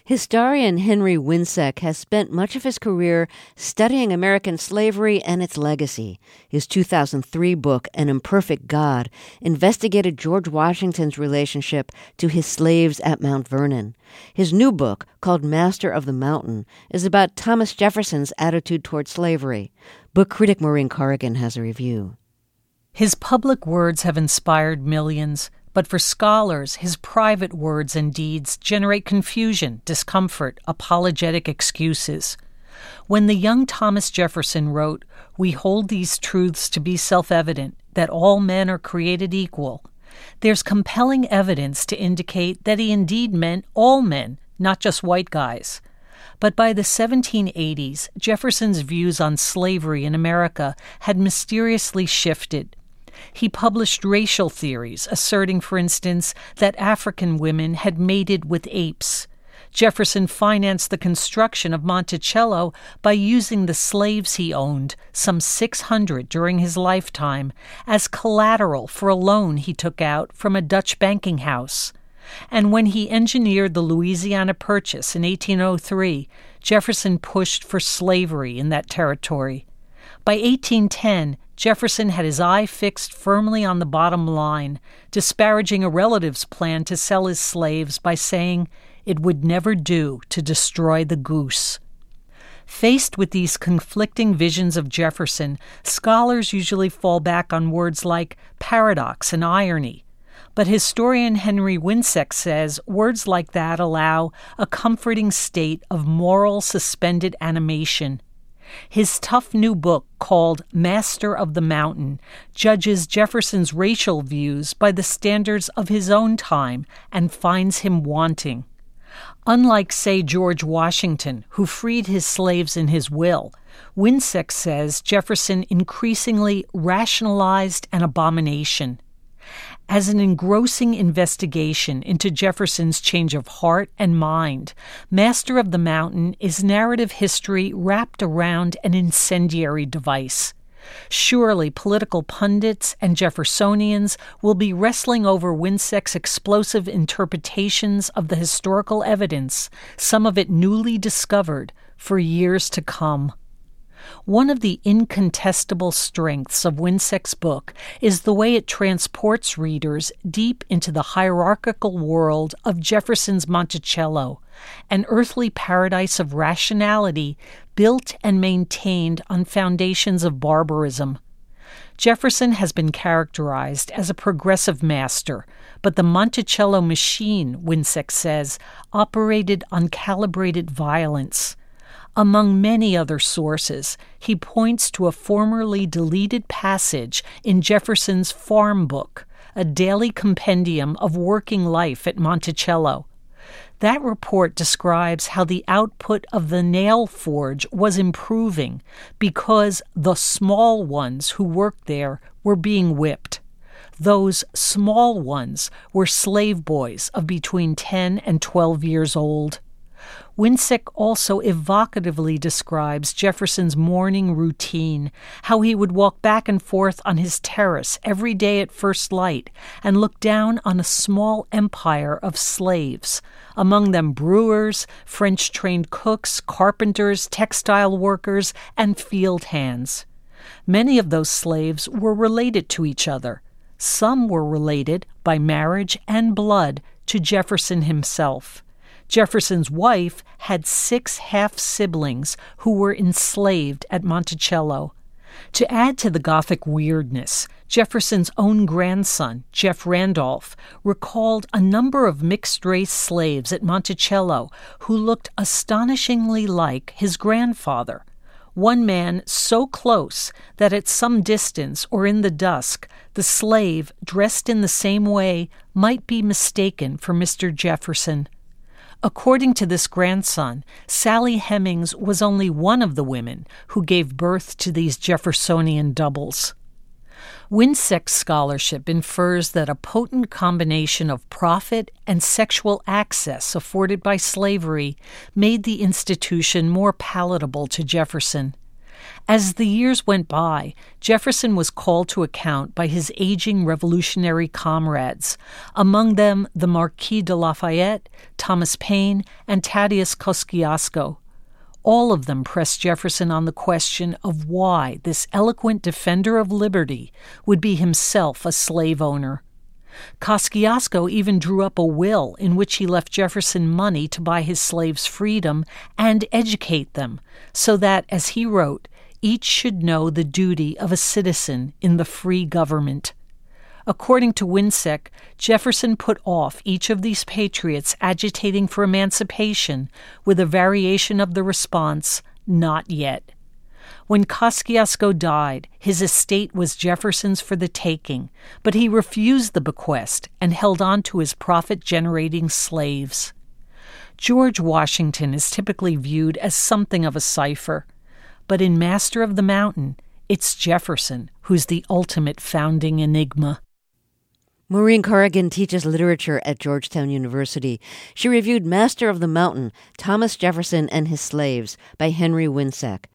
Historian Henry Winsek has spent much of his career studying American slavery and its legacy. His 2003 book, An Imperfect God, investigated George Washington's relationship to his slaves at Mount Vernon. His new book, called Master of the Mountain, is about Thomas Jefferson's attitude toward slavery. Book critic Maureen Corrigan has a review. His public words have inspired millions. But for scholars, his private words and deeds generate confusion, discomfort, apologetic excuses. When the young Thomas Jefferson wrote, "We hold these truths to be self-evident, that all men are created equal," there's compelling evidence to indicate that he indeed meant all men, not just white guys. But by the 1780s, Jefferson's views on slavery in America had mysteriously shifted. He published racial theories, asserting, for instance, that African women had mated with apes. Jefferson financed the construction of Monticello by using the slaves he owned, some 600 during his lifetime, as collateral for a loan he took out from a Dutch banking house. And when he engineered the Louisiana Purchase in 1803, Jefferson pushed for slavery in that territory. By 1810, Jefferson had his eye fixed firmly on the bottom line, disparaging a relative's plan to sell his slaves by saying it would never do to destroy the goose. Faced with these conflicting visions of Jefferson, scholars usually fall back on words like paradox and irony. But historian Henry Winsek says words like that allow a comforting state of moral suspended animation. His tough new book, called Master of the Mountain, judges Jefferson's racial views by the standards of his own time and finds him wanting. Unlike, say, George Washington, who freed his slaves in his will, Winsek says Jefferson increasingly rationalized an abomination. As an engrossing investigation into Jefferson's change of heart and mind, Master of the Mountain is narrative history wrapped around an incendiary device. Surely political pundits and Jeffersonians will be wrestling over Winsek's explosive interpretations of the historical evidence, some of it newly discovered, for years to come. One of the incontestable strengths of Winsek's book is the way it transports readers deep into the hierarchical world of Jefferson's Monticello, an earthly paradise of rationality built and maintained on foundations of barbarism. Jefferson has been characterized as a progressive master, but the Monticello machine, Winsek says, operated on calibrated violence. Among many other sources, he points to a formerly deleted passage in Jefferson's Farm Book, a daily compendium of working life at Monticello. That report describes how the output of the nail forge was improving because the small ones who worked there were being whipped. Those small ones were slave boys of between 10 and 12 years old. Winsek also evocatively describes Jefferson's morning routine, how he would walk back and forth on his terrace every day at first light and look down on a small empire of slaves, among them brewers, French-trained cooks, carpenters, textile workers, and field hands. Many of those slaves were related to each other. Some were related by marriage and blood to Jefferson himself. Jefferson's wife had 6 half-siblings who were enslaved at Monticello. To add to the Gothic weirdness, Jefferson's own grandson, Jeff Randolph, recalled a number of mixed-race slaves at Monticello who looked astonishingly like his grandfather. One man so close that at some distance or in the dusk, the slave, dressed in the same way, might be mistaken for Mr. Jefferson. According to this grandson, Sally Hemings was only one of the women who gave birth to these Jeffersonian doubles. Winsek's scholarship infers that a potent combination of profit and sexual access afforded by slavery made the institution more palatable to Jefferson. As the years went by, Jefferson was called to account by his aging revolutionary comrades, among them the Marquis de Lafayette, Thomas Paine, and Thaddeus Kosciuszko. All of them pressed Jefferson on the question of why this eloquent defender of liberty would be himself a slave owner. Kosciuszko even drew up a will in which he left Jefferson money to buy his slaves freedom and educate them, so that, as he wrote, each should know the duty of a citizen in the free government. According to Winseck, Jefferson put off each of these patriots agitating for emancipation with a variation of the response, "Not yet." When Kosciuszko died, his estate was Jefferson's for the taking, but he refused the bequest and held on to his profit-generating slaves. George Washington is typically viewed as something of a cipher, but in Master of the Mountain, it's Jefferson who's the ultimate founding enigma. Maureen Corrigan teaches literature at Georgetown University. She reviewed Master of the Mountain, Thomas Jefferson and His Slaves by Henry Winseck.